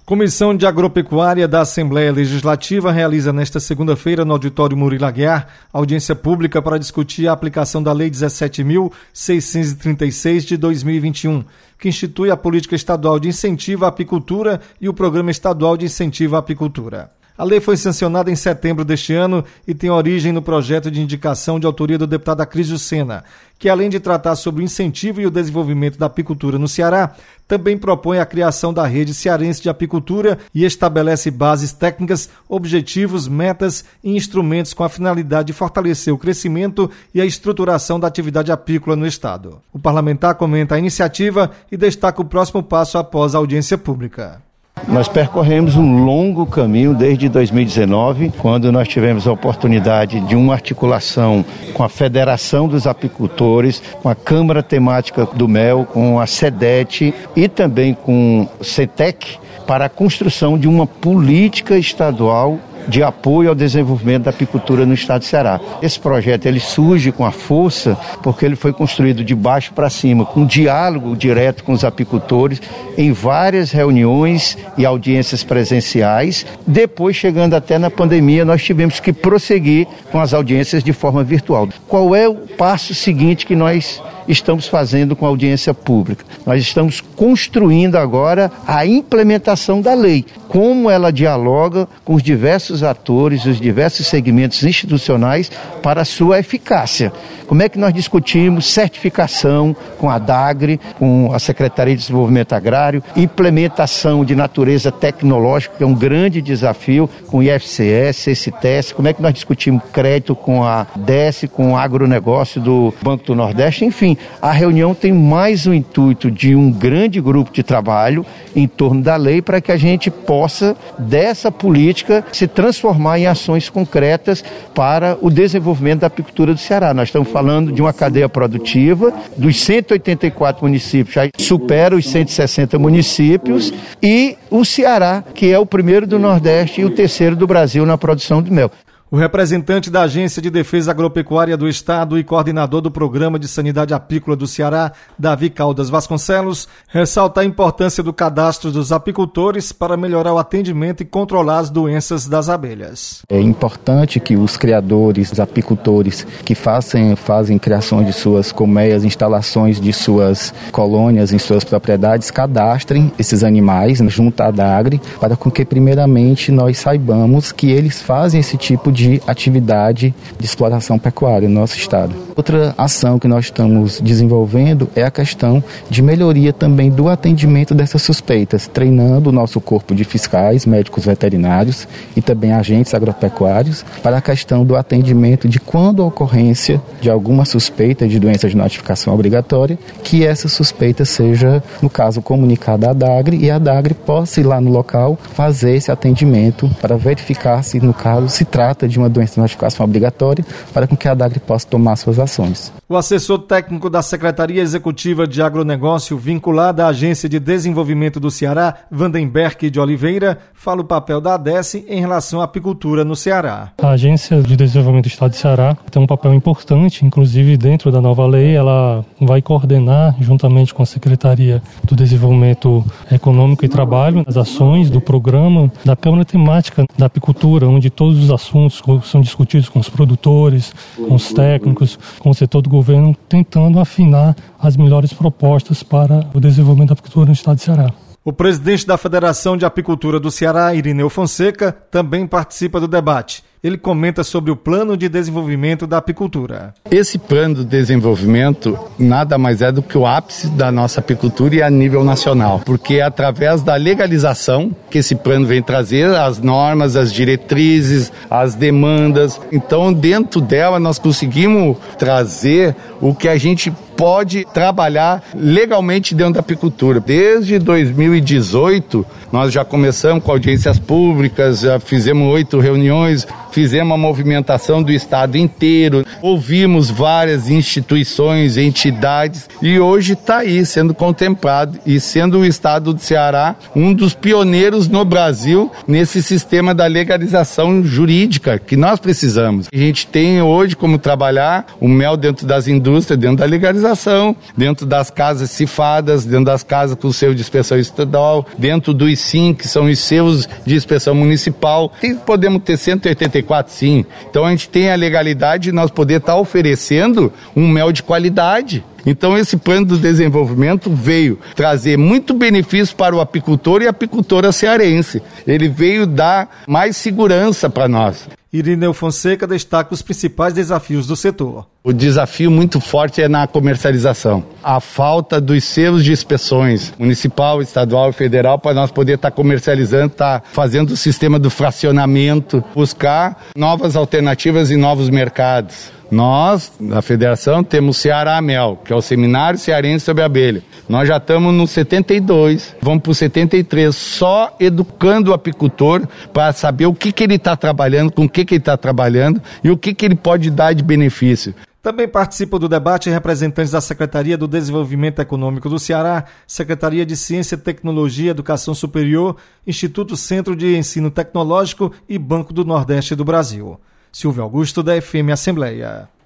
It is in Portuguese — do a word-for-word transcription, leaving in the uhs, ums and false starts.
Comissão de Agropecuária da Assembleia Legislativa realiza nesta segunda-feira no auditório Murilo Aguiar audiência pública para discutir a aplicação da Lei dezessete mil seiscentos e trinta e seis de dois mil e vinte e um, que institui a Política Estadual de Incentivo à Apicultura e o Programa Estadual de Incentivo à Apicultura. A lei foi sancionada em setembro deste ano e tem origem no projeto de indicação de autoria do deputado Acrísio Sena, que além de tratar sobre o incentivo e o desenvolvimento da apicultura no Ceará, também propõe a criação da Rede Cearense de Apicultura e estabelece bases técnicas, objetivos, metas e instrumentos com a finalidade de fortalecer o crescimento e a estruturação da atividade apícola no Estado. O parlamentar comenta a iniciativa e destaca o próximo passo após a audiência pública. Nós percorremos um longo caminho desde dois mil e dezenove, quando nós tivemos a oportunidade de uma articulação com a Federação dos Apicultores, com a Câmara Temática do Mel, com a SEDET e também com o CETEC, para a construção de uma política estadual de apoio ao desenvolvimento da apicultura no estado do Ceará. Esse projeto ele surge com a força porque ele foi construído de baixo para cima, com diálogo direto com os apicultores, em várias reuniões e audiências presenciais. Depois, chegando até na pandemia, nós tivemos que prosseguir com as audiências de forma virtual. Qual é o passo seguinte que nós estamos fazendo com a audiência pública? Nós estamos construindo agora a implementação da lei, como ela dialoga com os diversos atores, os diversos segmentos institucionais para a sua eficácia. Como é que nós discutimos certificação com a DAGRE, com a Secretaria de Desenvolvimento Agrário, implementação de natureza tecnológica, que é um grande desafio, com o I F C S, esse teste, como é que nós discutimos crédito com a D E S, com o agronegócio do Banco do Nordeste, enfim. A reunião tem mais o intuito de um grande grupo de trabalho em torno da lei para que a gente possa, dessa política, se transformar em ações concretas para o desenvolvimento da apicultura do Ceará. Nós estamos falando de uma cadeia produtiva dos cento e oitenta e quatro municípios, já supera os cento e sessenta municípios, e o Ceará, que é o primeiro do Nordeste e o terceiro do Brasil na produção de mel. O representante da Agência de Defesa Agropecuária do Estado e coordenador do Programa de Sanidade Apícola do Ceará, Davi Caldas Vasconcelos, ressalta a importância do cadastro dos apicultores para melhorar o atendimento e controlar as doenças das abelhas. É importante que os criadores, os apicultores que fazem, fazem criação de suas colmeias, instalações de suas colônias em suas propriedades, cadastrem esses animais junto à DAGRE, para que primeiramente nós saibamos que eles fazem esse tipo de de atividade de exploração pecuária no nosso estado. Outra ação que nós estamos desenvolvendo é a questão de melhoria também do atendimento dessas suspeitas, treinando o nosso corpo de fiscais, médicos veterinários e também agentes agropecuários para a questão do atendimento de quando a ocorrência de alguma suspeita de doença de notificação obrigatória, que essa suspeita seja, no caso, comunicada à DAGRE e a DAGRE possa ir lá no local fazer esse atendimento para verificar se, no caso, se trata de uma doença de notificação obrigatória, para que a DAGRE possa tomar suas ações. O assessor técnico da Secretaria Executiva de Agronegócio, vinculada à Agência de Desenvolvimento do Ceará, Vandenberg de Oliveira, fala o papel da A D E S em relação à apicultura no Ceará. A Agência de Desenvolvimento do Estado de Ceará tem um papel importante, inclusive dentro da nova lei, ela vai coordenar, juntamente com a Secretaria do Desenvolvimento Econômico e Trabalho, as ações do programa da Câmara Temática da Apicultura, onde todos os assuntos são discutidos com os produtores, com os técnicos, com o setor do governo, tentando afinar as melhores propostas para o desenvolvimento da apicultura no estado de Ceará. O presidente da Federação de Apicultura do Ceará, Irineu Fonseca, também participa do debate. Ele comenta sobre o plano de desenvolvimento da apicultura. Esse plano de desenvolvimento nada mais é do que o ápice da nossa apicultura e a nível nacional, porque é através da legalização que esse plano vem trazer as normas, as diretrizes, as demandas. Então, dentro dela, nós conseguimos trazer o que a gente pode trabalhar legalmente dentro da apicultura. Desde dois mil e dezoito, nós já começamos com audiências públicas, já fizemos oito reuniões, fizemos uma movimentação do estado inteiro, ouvimos várias instituições, entidades, e hoje está aí sendo contemplado e sendo o estado do Ceará um dos pioneiros no Brasil nesse sistema da legalização jurídica que nós precisamos. A gente tem hoje como trabalhar o mel dentro das indústrias, dentro da legalização, dentro das casas cifadas, dentro das casas com selo de inspeção estadual, dentro dos sim, que são os selos de inspeção municipal. Tem, podemos ter cento e oitenta e quatro sim. Então a gente tem a legalidade de nós poder estar oferecendo um mel de qualidade. Então esse plano do desenvolvimento veio trazer muito benefício para o apicultor e a apicultora cearense. Ele veio dar mais segurança para nós. Irineu Fonseca destaca os principais desafios do setor. O desafio muito forte é na comercialização. A falta dos selos de inspeções municipal, estadual e federal para nós poder estar comercializando, estar fazendo o sistema do fracionamento, buscar novas alternativas e novos mercados. Nós, da Federação, temos o Ceará Mel, que é o Seminário Cearense sobre Abelha. Nós já estamos no setenta e dois, vamos para o setenta e três, só educando o apicultor para saber o que, que ele está trabalhando, com o que, que ele está trabalhando e o que, que ele pode dar de benefício. Também participam do debate representantes da Secretaria do Desenvolvimento Econômico do Ceará, Secretaria de Ciência, Tecnologia e Educação Superior, Instituto Centro de Ensino Tecnológico e Banco do Nordeste do Brasil. Silvio Augusto, da F M Assembleia.